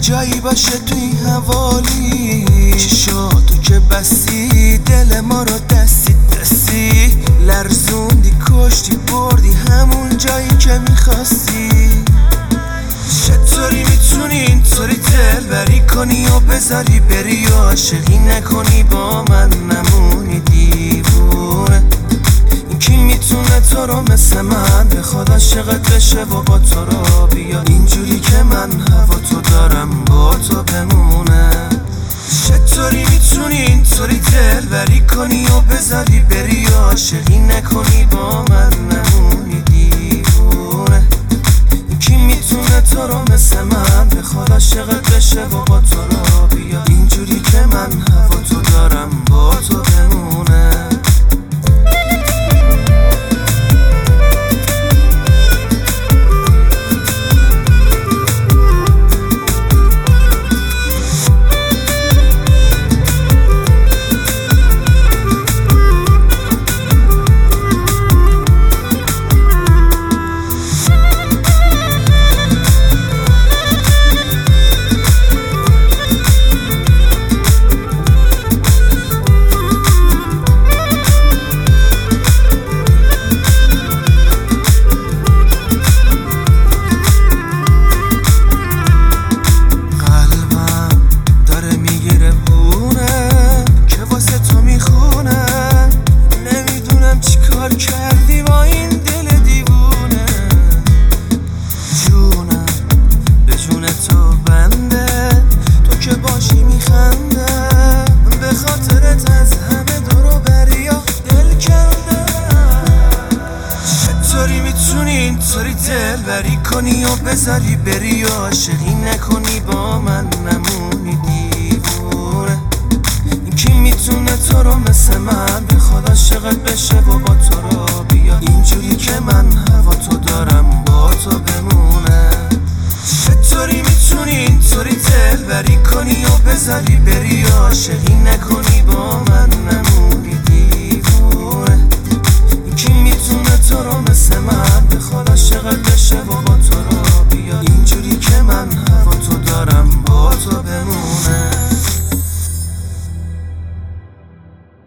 جایی باشه تو این حوالی، چشاتو که بستی دل ما رو دستی دستی لرزوندی، کشتی بردی همون جایی که میخواستی. چطوری میتونی اینطوری دلبری کنی و بذاری بری و عاشقی نکنی با من، نمونی دیوونه. این کی میتونه تو رو مثل من به خدا عاشقت بشه و با تو رو بیاد اینجوری که من هوا تو دارم با تو بمونه. چطوری میتونی اینطوری دلبری کنی و بذاری بری و عاشقی نکنی با من، نمونی دیوونه. کی میتونه تو رو مثل من به خدا عاشقت بشه و با تو رو بیاد اینجوری که من هوا تو دارم با تو بمونه. کردی با این دل دیوونه، جونم به جون تو بنده، تو که باشی میخنده، به خاطرت از همه دورو بریا دل کنده. چطوری میتونی اینطوری دلبری کنی و بذاری بری و عاشقی نکنی با من، نمونی دیوونه. کی میتونه تو رو مثل من به خدا عاشقت بشه و با تو رو بیاد اینجوری که من هوا تو دارم با تو بمونه. چطوری میتونی اینطوری دلبری کنی و بذاری بری و عاشقی نکنی با من،